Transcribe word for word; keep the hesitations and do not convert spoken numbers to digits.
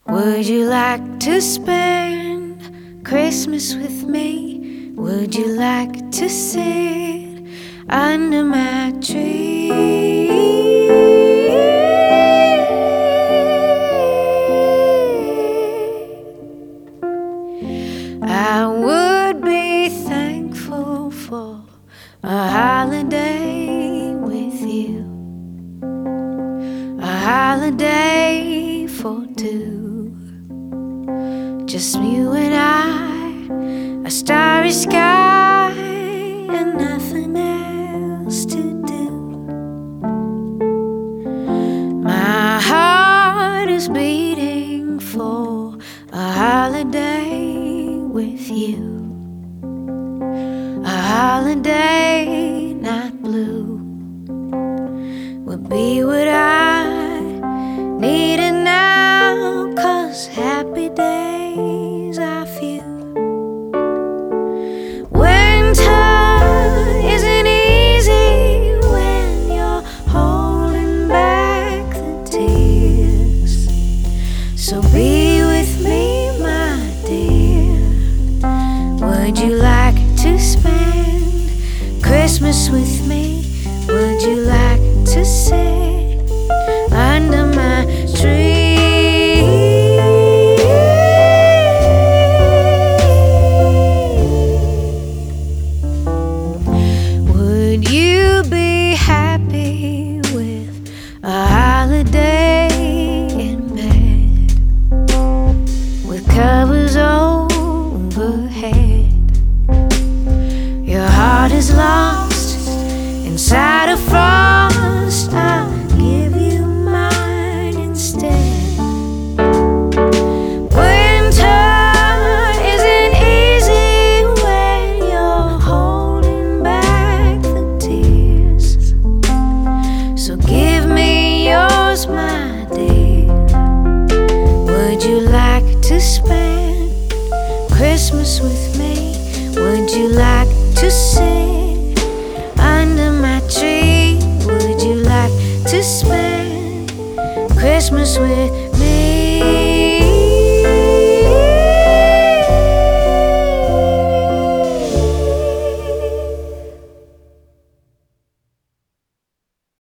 Would you like to spend Christmas with me? Would you like to sit under my tree? I would be thankful for a holiday with you, a holiday for two. Just you and I, a starry sky, and nothing else to do. My heart is beating for a holiday with you, a holiday not blue would be what I needed now, 'cause happy days are few. Winter isn't easy when you're holding back the tears. So be with me, my dear. Would you like to spend Christmas with me? Would you like to sit under my tree? Would you be happy with a holiday in bed, with covers overhead? Your heart is lost inside a frost. I'll give you mine instead. Winter isn't easy when you're holding back the tears. So give me yours, my dear. Would you like to spend Christmas with me? Would you like to sit under my tree? Would you like to spend Christmas with